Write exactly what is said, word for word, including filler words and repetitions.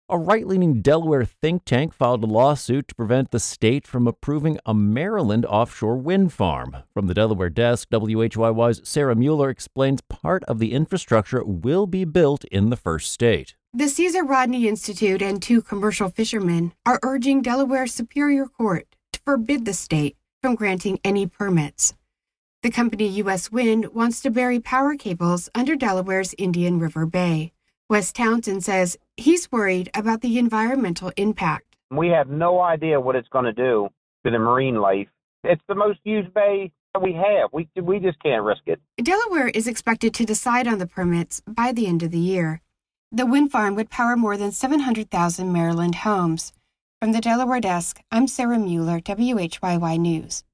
A right-leaning Delaware think tank filed a lawsuit to prevent the state from approving a Maryland offshore wind farm. From the Delaware desk, W H Y Y's Sarah Mueller explains part of the infrastructure will be built in the first state. The Caesar Rodney Institute and two commercial fishermen are urging Delaware's Superior Court to forbid the state from granting any permits. The company U S Wind wants to bury power cables under Delaware's Indian River Bay. Wes Townsend says he's worried about the environmental impact. We have no idea what it's going to do to the marine life. It's the most used bay that we have. We, we just can't risk it. Delaware is expected to decide on the permits by the end of the year. The wind farm would power more than seven hundred thousand Maryland homes. From the Delaware desk, I'm Sarah Mueller, W H Y Y News.